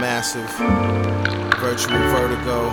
Massive, Virtual Vertigo.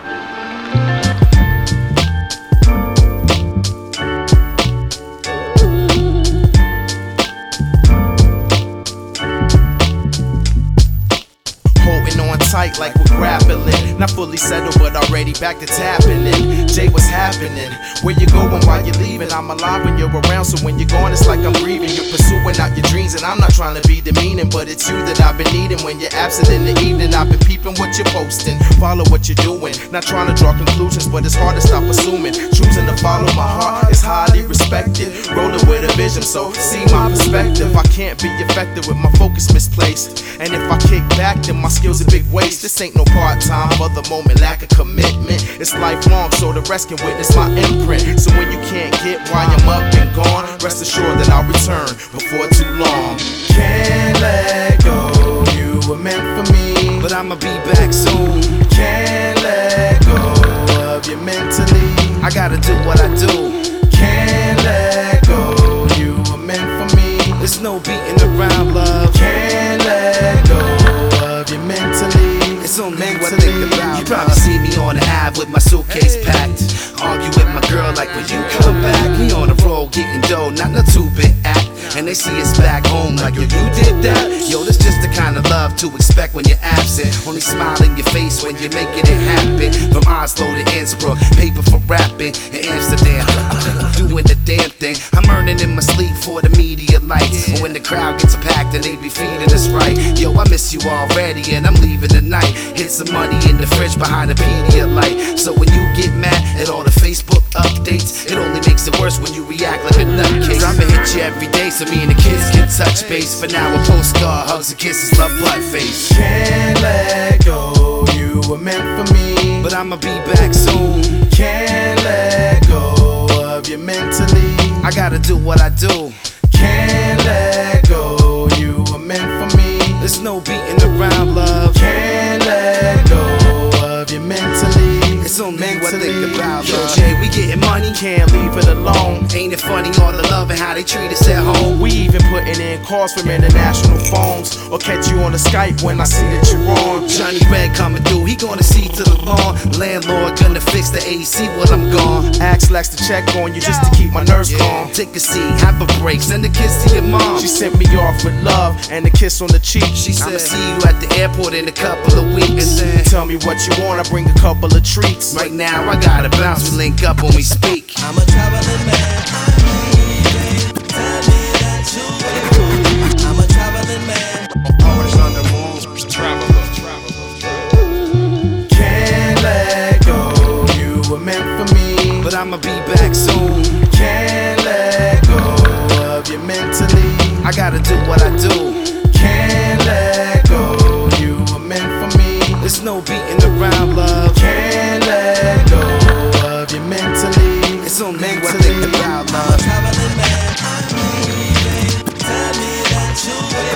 Holding on tight like we're grappling. Not fully settled, but already back to tapping in. Jay, what's happening? Where you going while you're leaving? I'm alive when you're around, so when you're gone, it's like I'm grieving. You're pursuing out your dreams, and I'm not trying to be demeaning, but it's you that I've been needing. When you're absent in the evening, I've been peeping what you're posting. Follow what you're doing, not trying to draw conclusions, but it's hard to stop assuming. Choosing to follow my heart is highly respected. Rolling with a vision, so see my perspective. I can't be effective with my focus misplaced, and if I kick back, then my skills a big waste. This ain't no part-time, for the moment, lack of commitment. It's lifelong, so the rest can witness my imprint. So when you can't get why I'm up and gone, rest assured that I'll return before too long. Can't let go, you were meant for me, but I'ma be back soon. Can't let go of you mentally, I gotta do what I do. Can't let go, you were meant for me. There's no beating around, love. Can't let go of you mentally. It's only what I think about. You probably see me on the Ave with my suitcase packed, argue with my girl like when you come back. We on the road getting dough, not a 2-bit act. And they see us back home like, yo, you did that? Yo, this just the kind of love to expect when you're absent. Only smile in your face when you're making it happen. From Oslo to Innsbruck, paper for rapping. In Amsterdam, doing the damn thing. I'm earning in my sleep for the media lights. But when the crowd gets packed and they be feeding us right, yo, I miss you already and I'm leaving tonight. Hit some money in the fridge behind the Pedialyte. So when you get mad at all the Facebook updates, it only makes it worse when you react like a nutcase. I'ma hit you every day so me and the kids can touch base. For now, a postcard, hugs and kisses, love, butt face. Can't let go, you were meant for me, but I'ma be back soon. Can't let go of you mentally, I gotta do what I do. Can't let go, you were meant for me. There's no beating around, love. Can't let go of you mentally. It's only what I think about, yo, Jay, we getting money, can't leave it alone. Ain't it funny, all the love and how they treat us at home? We even putting in calls from international phones, or catch you on the Skype when I see that you're on. Johnny Red coming through, he gonna see to the lawn. Landlord gonna fix the AC while I'm gone. Ask Lex to check on you just to keep my nerves calm. Take a seat, have a break, send a kiss to your mom. She sent me off with love and a kiss on the cheek. She said, I'ma see you at the airport in a couple of weeks. And then, tell me what you want, I bring a couple of treats. Right now I gotta bounce, we link up when we speak. I'm a traveling man, tell me that you. I'm a traveling man. Always on the move, traveler. Can't let go, you were meant for me, but I'ma be back soon. Can't let go of you mentally, I gotta do what I do. Can't let go, you were meant for me. There's no beating around, love. Can't let go of you mentally. It's only what I think about, love. I'm a traveling man, tell me that you.